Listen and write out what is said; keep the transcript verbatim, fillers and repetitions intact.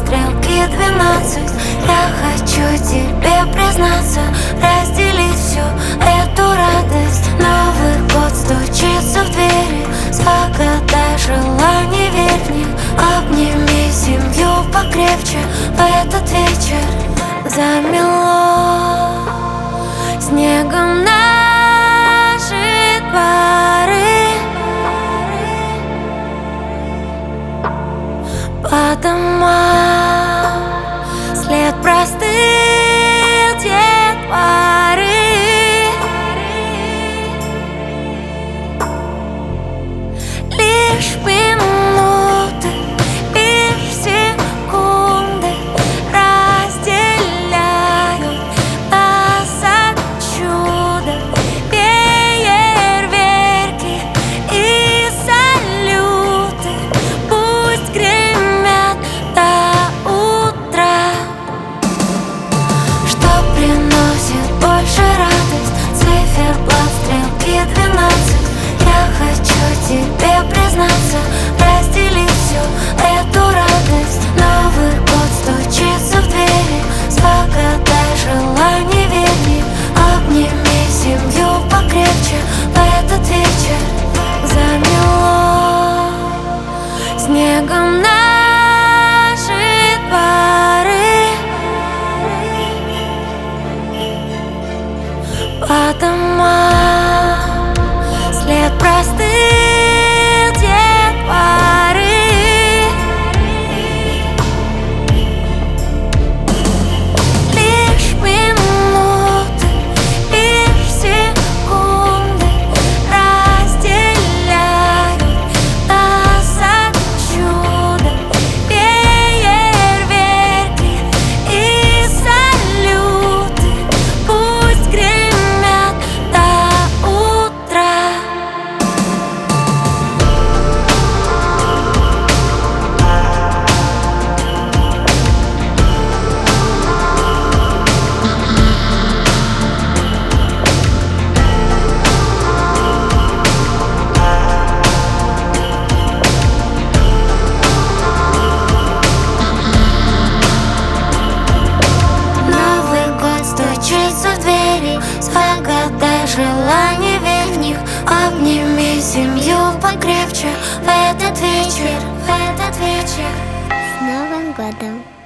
стрелки двенадцать. Я хочу тебе признаться, разделить всю эту радость. Новый год стучится в двери, загадай желание, верь в них. Обними семью покрепче в этот вечер. Замело снегом наши дворы, по домам след простыл детворы. Лишь минуты, лишь секунды разделяют нас от чуда. Фейерверки и салюты пусть гремят до утра. Что приносит больше радость? Циферблат, стрелки двенадцать. Я хочу тебе признаться, разделить всю эту радость. Новый год стучится в двери, загадай желание, верь в них. Обними семью покрепче в этот вечер. Замело снегом наши дворы, по домам след простыл детворы. Лишь минуты, лишь секунды разделяют нас от чуда. Фейерверки и салюты пусть гремят до утра. Новый год стучится в двери, загадай желание, верь в них. Обними семью покрепче в этот вечер, в этот вечер. С Новым годом!